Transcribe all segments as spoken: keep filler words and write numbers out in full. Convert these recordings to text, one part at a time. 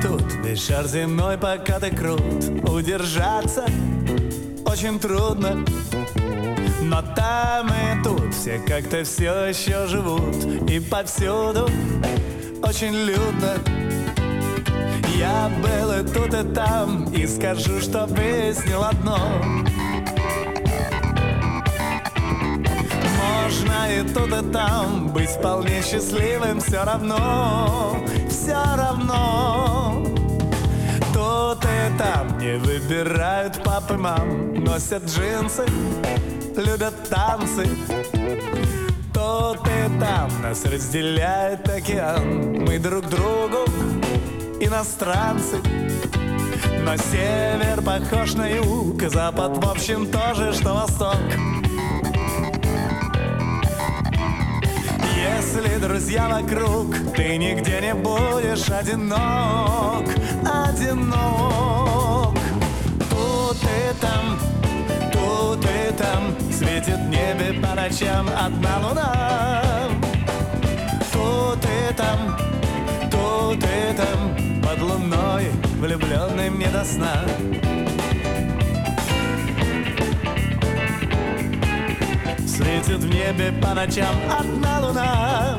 тут весь шар земной, пока ты крут. Удержаться очень трудно, но там и тут все как-то все еще живут. И повсюду очень людно. Я был и тут, и там, и скажу, что выяснил одно: можно и тут, и там быть вполне счастливым все равно, все равно. Тут и там не выбирают папы, мам, носят джинсы, любят танцы. Тут и там нас разделяет океан, мы друг другу иностранцы. Но север похож на юг, и запад в общем тоже, что восток. Если друзья вокруг, ты нигде не будешь одинок, одинок. Тут и там, тут и там светит в небе по ночам одна луна. Тут и там, тут и там под луной влюбленным не до сна. Светит в небе по ночам одна луна.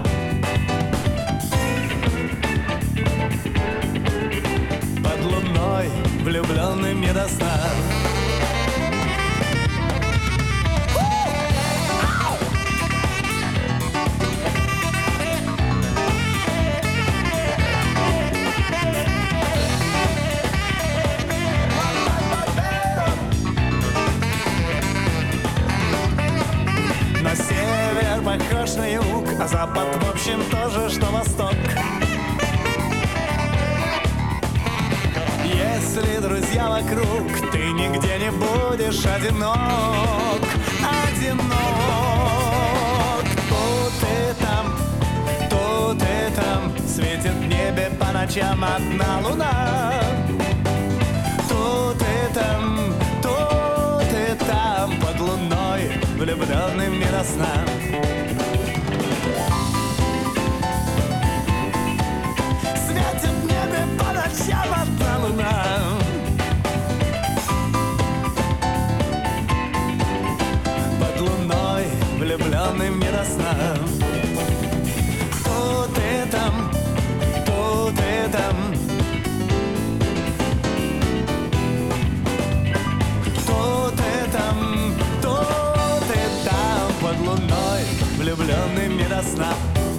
Под луной влюбленным не до сна. Север похож на юг, а запад в общем тоже, что восток. Если друзья вокруг, ты нигде не будешь одинок, одинок. Тут и там, тут и там светит в небе по ночам одна луна. Тут и там, тут и там под луной влюбленным не до сна. Светит в небе по ночам одна луна. Под луной влюбленным не до сна. Тут и там, тут и там, тут и там, тут и там под луной влюбленным не до сна.